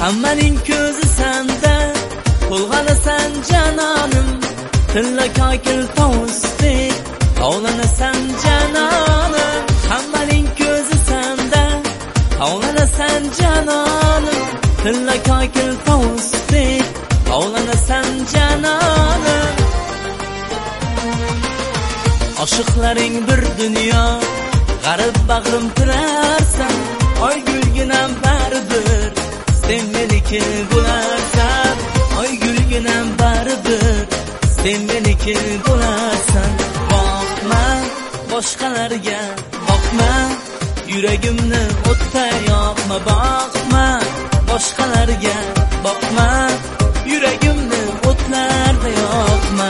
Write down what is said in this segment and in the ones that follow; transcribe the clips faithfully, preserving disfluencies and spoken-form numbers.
Hammaning ko'zi senda, qo'lg'anasan janonim, tilla kokil tovusdek ovlanasan janonim. Hammaning ko'zi senda, ovlanasan janonim, tilla kokil tovusdek ovlanasan janonim. Oshiqlaring bir dunyo, g'arib bag'rim turarsan, oy gulginam baribir sen meniki bo'larsan. Oy gulginam baribir sen meniki bo'larsan. Boqma boshqalarga, boqma yuragimni o'tda yoqma. Boqma boshqalarga, boqma yuragimni o'tlarda yoqma.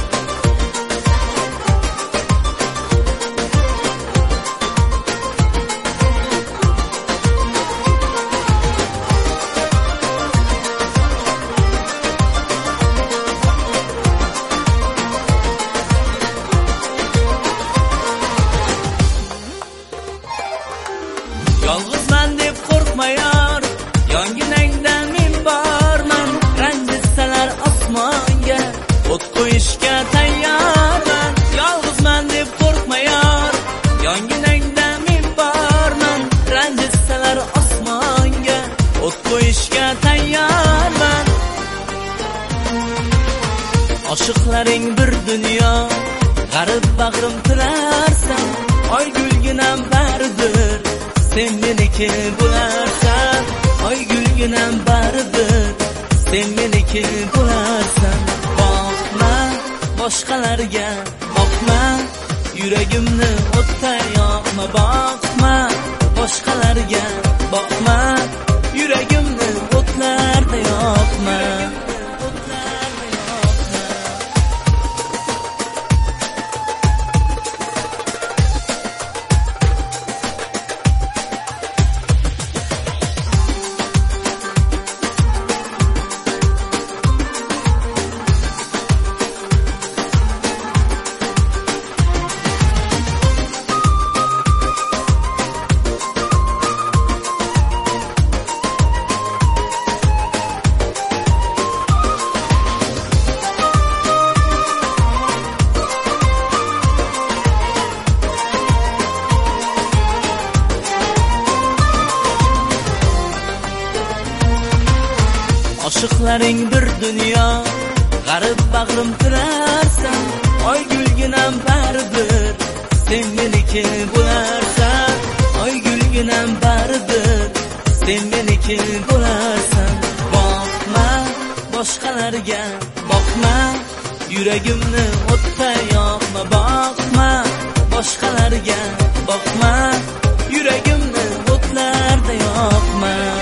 Yolg'izman deb qo'rqma yor, yonginangda men borman. Ranjitsalar osmonga o't qo'yishga tayyorman. Yolg'izman deb qo'rqma yor, yonginangda men borman. Ranjitsalar osmonga o't qo'yishga tayyorman. Oshiqlaring bir dunyo, g'arib bag'rim tilarsan, oy gulginam baribir sen meniki bo'larsan. Oy gulginam baribir sen meniki bo'larsan. Boqma boshqalarga, boqma yuragimni o'tda yoqma. Boqma boshqalarga, boqma yuragimni o'tlarda yoqma. Oshiqlaring bir dunyo, g'arib bag'rim turarsan, oy gulginam baribir sen meniki bo'larsan. Oy gulginam baribir sen meniki bo'larsan. Boqma boshqalarga, boqma yuragimni o'tda yoqma. Boqma boshqalarga, boqma yuragimni o'tlarda yoqma.